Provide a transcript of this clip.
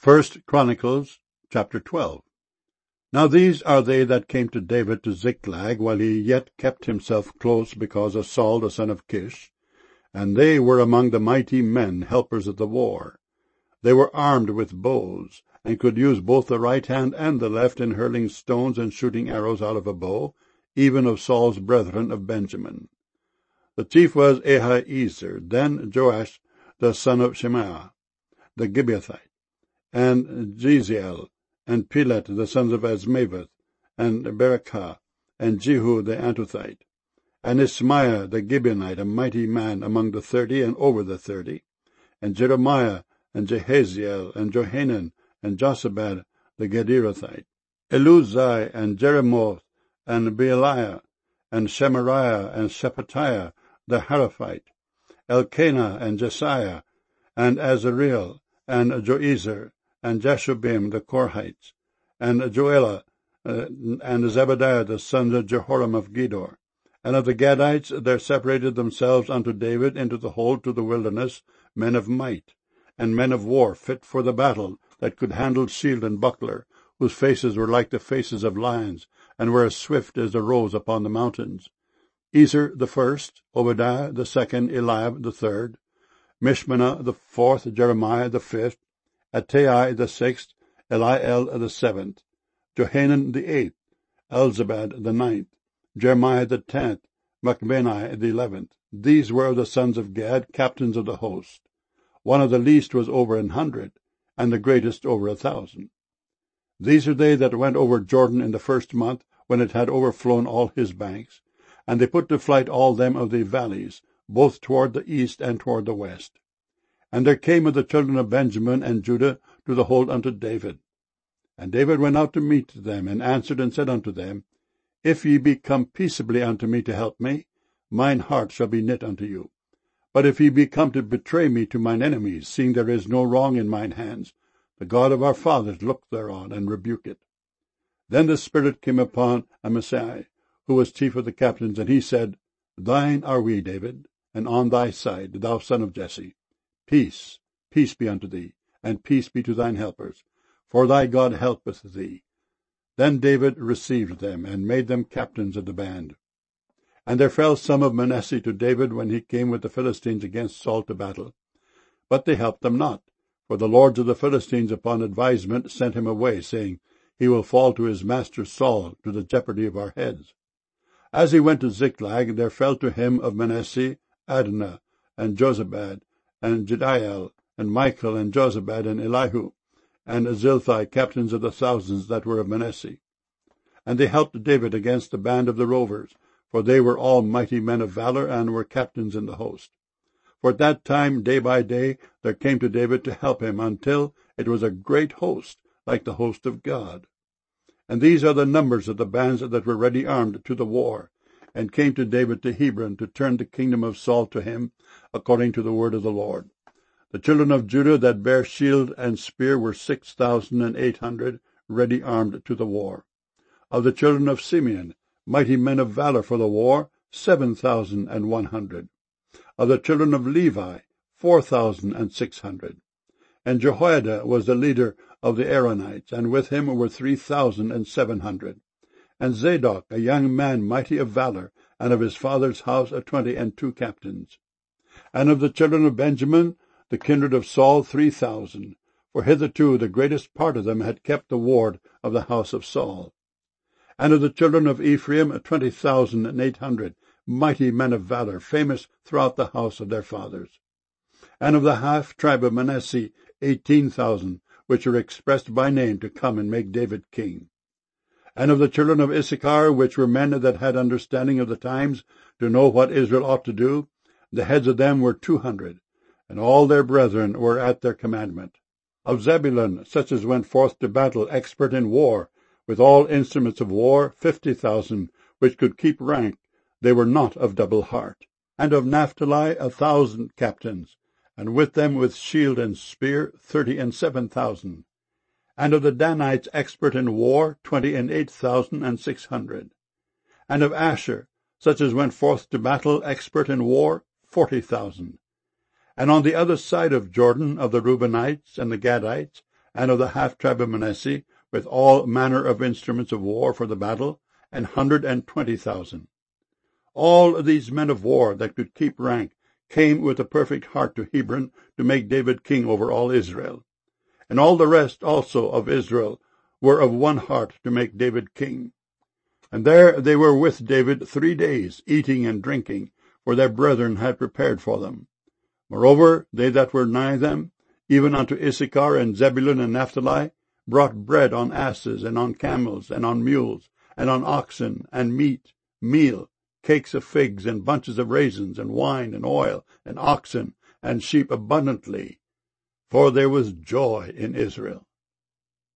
1 Chronicles chapter 12. Now these are they that came to David to Ziklag, while he yet kept himself close because of Saul the son of Kish, and they were among the mighty men, helpers of the war. They were armed with bows, and could use both the right hand and the left in hurling stones and shooting arrows out of a bow, even of Saul's brethren of Benjamin. The chief was Ahiezer, then Joash the son of Shemaiah, the Gibeathite, and Jeziel, and Pelet the sons of Azmaveth, and Berekah, and Jehu the Antothite, and Ismaiah the Gibeonite, a mighty man among the 30 and over the 30, and Jeremiah, and Jehaziel, and Johanan, and Josabad the Gederathite, Eluzai, and Jeremoth, and Bealiah, and Shemariah, and Shephatiah the Haraphite, Elkanah, and Jesiah, and Azareel, and Joezer, and Jashubim the Korhites, and Joelah, and Zebadiah the sons of Jehoram of Gedor. And of the Gadites there separated themselves unto David into the hold to the wilderness men of might, and men of war fit for the battle, that could handle shield and buckler, whose faces were like the faces of lions, and were as swift as the roes upon the mountains. Ezer the first, Obadiah the second, Eliab the third, Mishmannah the fourth, Jeremiah the fifth, Attai the sixth, Eliel the seventh, Johanan the eighth, Elzabad the ninth, Jeremiah the 10th, Machbenai the 11th. These were of the sons of Gad, captains of the host. One of the least was over 100, and the greatest over 1,000. These are they that went over Jordan in the first month, when it had overflown all his banks, and they put to flight all them of the valleys, both toward the east and toward the west. And there came of the children of Benjamin and Judah to the hold unto David. And David went out to meet them, and answered and said unto them, If ye be come peaceably unto me to help me, mine heart shall be knit unto you. But if ye be come to betray me to mine enemies, seeing there is no wrong in mine hands, the God of our fathers look thereon, and rebuke it. Then the Spirit came upon Amasai, who was chief of the captains, and he said, Thine are we, David, and on thy side, thou son of Jesse. Peace, peace be unto thee, and peace be to thine helpers, for thy God helpeth thee. Then David received them, and made them captains of the band. And there fell some of Manasseh to David when he came with the Philistines against Saul to battle. But they helped them not, for the lords of the Philistines upon advisement sent him away, saying, He will fall to his master Saul, to the jeopardy of our heads. As he went to Ziklag, there fell to him of Manasseh Adnah, and Jozabad, and Jediael, and Michael, and Jozabad, and Elihu, and Zilthai, captains of the thousands that were of Manasseh. And they helped David against the band of the rovers, for they were all mighty men of valor, and were captains in the host. For at that time, day by day, there came to David to help him, until it was a great host, like the host of God. And these are the numbers of the bands that were ready armed to the war, and came to David to Hebron, to turn the kingdom of Saul to him, according to the word of the Lord. The children of Judah that bare shield and spear were 6,800, ready armed to the war. Of the children of Simeon, mighty men of valor for the war, 7,100. Of the children of Levi, 4,600. And Jehoiada was the leader of the Aaronites, and with him were 3,700. And Zadok, a young man mighty of valor, and of his father's house 22 captains. And of the children of Benjamin, the kindred of Saul, 3,000, for hitherto the greatest part of them had kept the ward of the house of Saul. And of the children of Ephraim, 20,800, mighty men of valor, famous throughout the house of their fathers. And of the half tribe of Manasseh, 18,000, which are expressed by name to come and make David king. And of the children of Issachar, which were men that had understanding of the times, to know what Israel ought to do, the heads of them were 200, and all their brethren were at their commandment. Of Zebulun, such as went forth to battle, expert in war, with all instruments of war, 50,000, which could keep rank, they were not of double heart. And of Naphtali 1,000 captains, and with them with shield and spear 37,000. And of the Danites expert in war 28,600. And of Asher, such as went forth to battle, expert in war, 40,000. And on the other side of Jordan, of the Reubenites and the Gadites, and of the half tribe of Manasseh, with all manner of instruments of war for the battle, 120,000. All these men of war that could keep rank came with a perfect heart to Hebron to make David king over all Israel. And all the rest also of Israel were of one heart to make David king. And there they were with David 3 days, eating and drinking, for their brethren had prepared for them. Moreover, they that were nigh them, even unto Issachar and Zebulun and Naphtali, brought bread on asses, and on camels, and on mules, and on oxen, and meat, meal, cakes of figs, and bunches of raisins, and wine, and oil, and oxen, and sheep abundantly, for there was joy in Israel.